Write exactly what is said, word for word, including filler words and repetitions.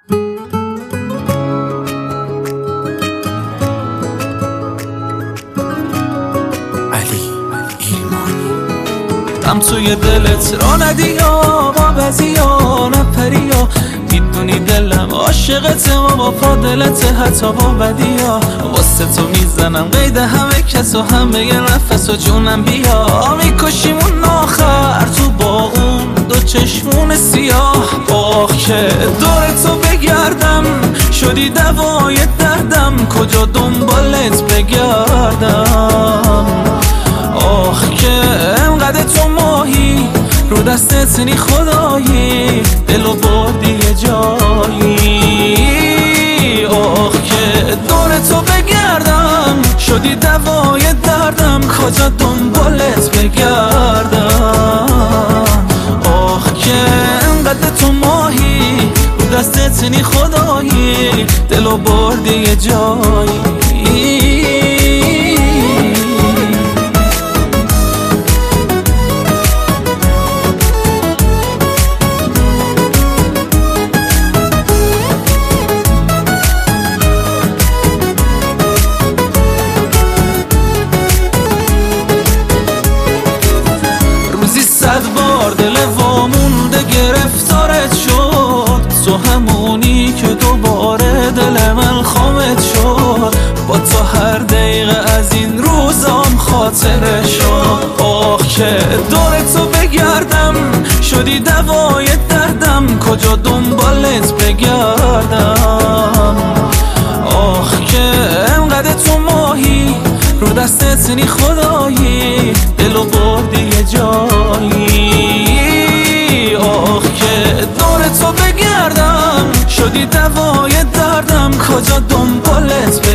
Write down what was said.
هم توی دلت را ندی یا با بزی یا نپری یا میدونی دلم عاشقته و با فاضلت حتی با بدی یا واسه تو میزنم قید همه کس و همه یه نفس و جونم بیا میکشیمون آخر تو با اون دو چشمون سیاه آخ که دور تو بگردم شدی دوای دردم کجا دنبالت بگردم آخ که انقدر تو ماهی رو دستت نی خدایی دلو بردی یه جایی آخ که دور تو بگردم شدی دوای دردم کجا دنبالت بگردم آخ که انقدر تو ماهی رو دستت نی خدایی دلو بردی یه جایی صد بار دل وامونده گرفتارت شد تو همونی که دوباره دل من خامت شد با تو هر دقیقه از این روزام خاطره شد آخ که دور تو بگردم شدی دوای دردم کجا دنبالت بگردم آخ که انقدر تو ماهی رو دستت نی خدایی دلو بردی یه جایی آخ که دور تو بگردم شدی دوای دردم کجا دنبالت